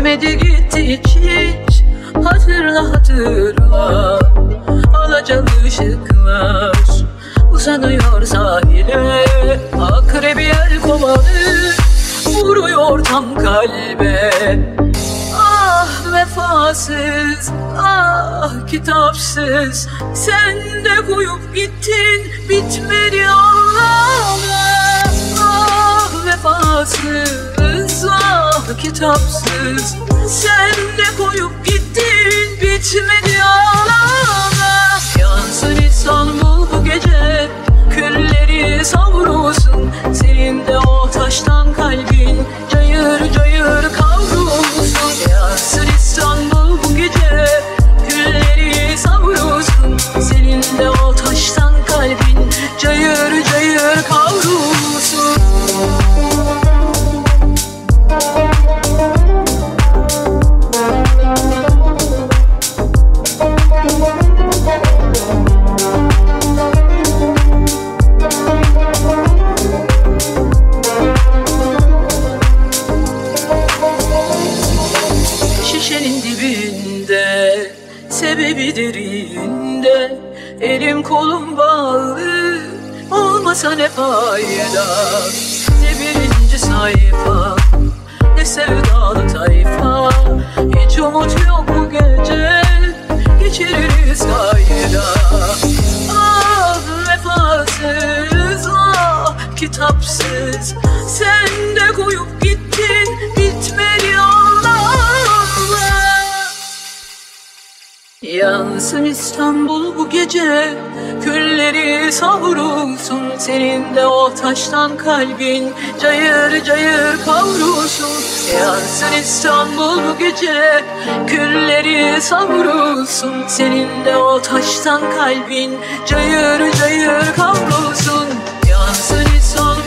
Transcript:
bitmedi gitti hiç. Hatırla hatırla, alacalı ışıklar uzanıyor sahile. Akrebi el kovanı vuruyor tam kalbe. Ah vefasız, ah kitapsız, sen de koyup gittin bitmedi ağlama. Ah vefasız, ah kitapsız, sen de koyup gittin bitmedi ağlama. Yansın İstanbul bu gece, külleri savrulsun, senin de o taştan kalbin cayır cayır kavrulsun. Yansın İstanbul bu gece, külleri savrulsun, senin de o taştan kalbin cayır cayır kavrulsun. Şişenin dibinde, sebebi derinde, elim kolum bağlı, olmasa ne fayda. Ne birinci sayfa, ne sevdalı tayfa, hiç umut yok bu gece, geçiririz kayda. Ah vefasız, ah kitapsız, sen de koyup gittin bitmedi ağlama. Yansın İstanbul bu gece, külleri savrulsun, senin de o taştan kalbin cayır cayır kavrulsun. Yansın İstanbul bu gece, külleri savrulsun, senin de o taştan kalbin cayır cayır kavrulsun. Yansın İstanbul